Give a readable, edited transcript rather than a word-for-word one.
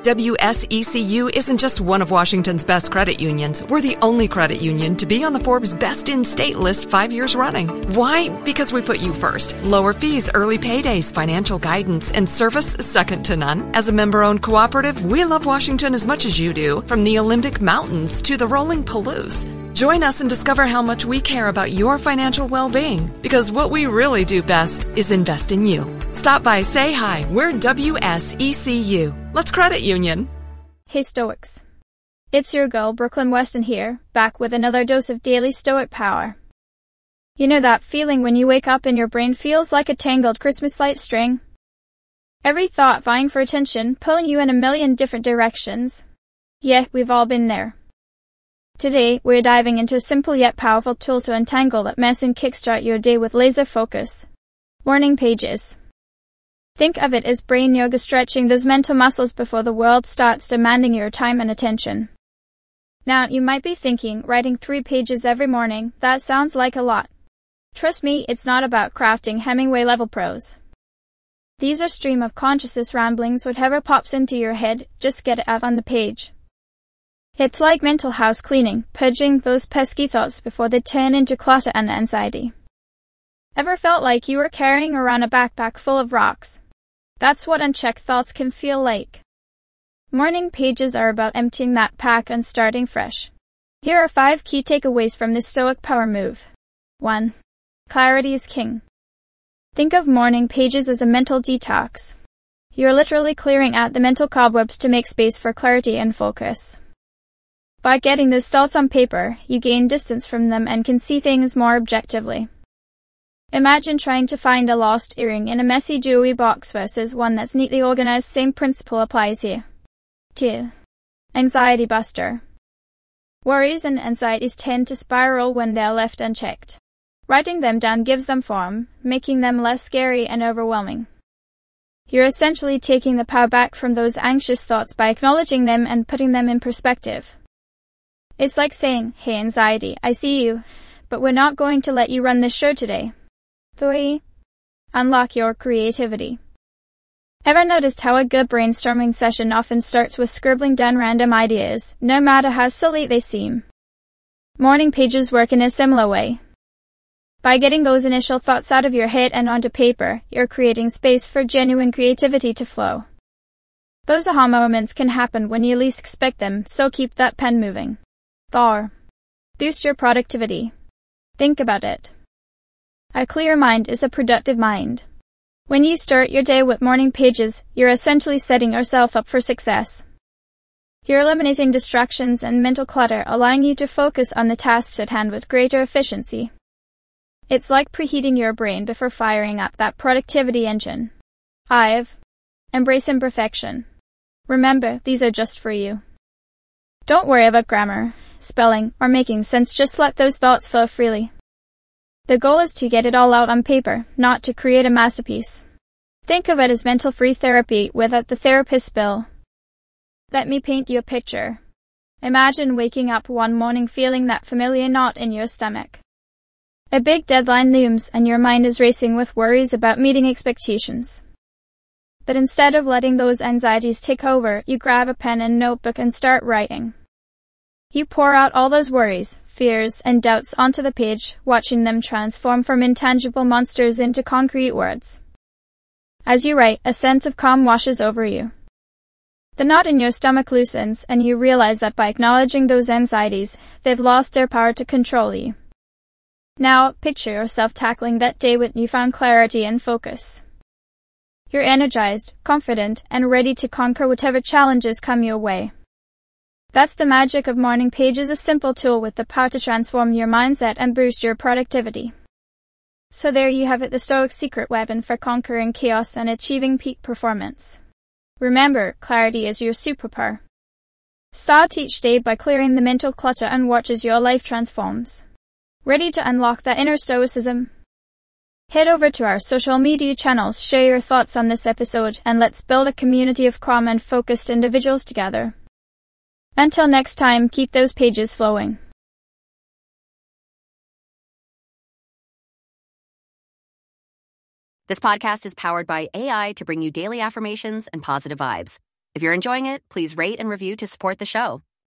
WSECU isn't just one of Washington's best credit unions. We're the only credit union to be on the Forbes Best in State list 5 years running. Why? Because we put you first. Lower fees, early paydays, financial guidance, and service second to none. As a member-owned cooperative, we love Washington as much as you do, from the Olympic Mountains to the rolling Palouse. Join us and discover how much we care about your financial well-being, because what we really do best is invest in you. Stop by, say hi. We're WSECU. Let's credit union. Hey Stoics. It's your girl, Brooklyn Weston here, back with another dose of daily Stoic power. You know that feeling when you wake up and your brain feels like a tangled Christmas light string? Every thought vying for attention, pulling you in a million different directions. Yeah, we've all been there. Today, we're diving into a simple yet powerful tool to untangle that mess and kickstart your day with laser focus. Morning pages. Think of it as brain yoga, stretching those mental muscles before the world starts demanding your time and attention. Now, you might be thinking, writing 3 pages every morning, that sounds like a lot. Trust me, it's not about crafting Hemingway-level prose. These are stream of consciousness ramblings. Whatever pops into your head, just get it out on the page. It's like mental house cleaning, purging those pesky thoughts before they turn into clutter and anxiety. Ever felt like you were carrying around a backpack full of rocks? That's what unchecked thoughts can feel like. Morning pages are about emptying that pack and starting fresh. Here are 5 key takeaways from this Stoic power move. 1. Clarity is king. Think of morning pages as a mental detox. You're literally clearing out the mental cobwebs to make space for clarity and focus. By getting those thoughts on paper, you gain distance from them and can see things more objectively. Imagine trying to find a lost earring in a messy jewelry box versus one that's neatly organized. Same principle applies here. 2. Anxiety buster. Worries and anxieties tend to spiral when they're left unchecked. Writing them down gives them form, making them less scary and overwhelming. You're essentially taking the power back from those anxious thoughts by acknowledging them and putting them in perspective. It's like saying, "Hey anxiety, I see you, but we're not going to let you run this show today." 3. Unlock your creativity. Ever noticed how a good brainstorming session often starts with scribbling down random ideas, no matter how silly they seem? Morning pages work in a similar way. By getting those initial thoughts out of your head and onto paper, you're creating space for genuine creativity to flow. Those aha moments can happen when you least expect them, so keep that pen moving. 4. Boost your productivity. Think about it. A clear mind is a productive mind. When you start your day with morning pages, you're essentially setting yourself up for success. You're eliminating distractions and mental clutter, allowing you to focus on the tasks at hand with greater efficiency. It's like preheating your brain before firing up that productivity engine. 5. Embrace imperfection. Remember, these are just for you. Don't worry about grammar, spelling, or making sense. Just let those thoughts flow freely. The goal is to get it all out on paper, not to create a masterpiece. Think of it as mental free therapy without the therapist's bill. Let me paint you a picture. Imagine waking up one morning feeling that familiar knot in your stomach. A big deadline looms and your mind is racing with worries about meeting expectations. But instead of letting those anxieties take over, you grab a pen and notebook and start writing. You pour out all those worries, fears, and doubts onto the page, watching them transform from intangible monsters into concrete words. As you write, a sense of calm washes over you. The knot in your stomach loosens, and you realize that by acknowledging those anxieties, they've lost their power to control you. Now, picture yourself tackling that day with newfound clarity and focus. You're energized, confident, and ready to conquer whatever challenges come your way. That's the magic of morning pages, a simple tool with the power to transform your mindset and boost your productivity. So there you have it, the Stoic secret weapon for conquering chaos and achieving peak performance. Remember, clarity is your superpower. Start each day by clearing the mental clutter and watch as your life transforms. Ready to unlock that inner stoicism? Head over to our social media channels, share your thoughts on this episode, and let's build a community of calm and focused individuals together. Until next time, keep those pages flowing. This podcast is powered by AI to bring you daily affirmations and positive vibes. If you're enjoying it, please rate and review to support the show.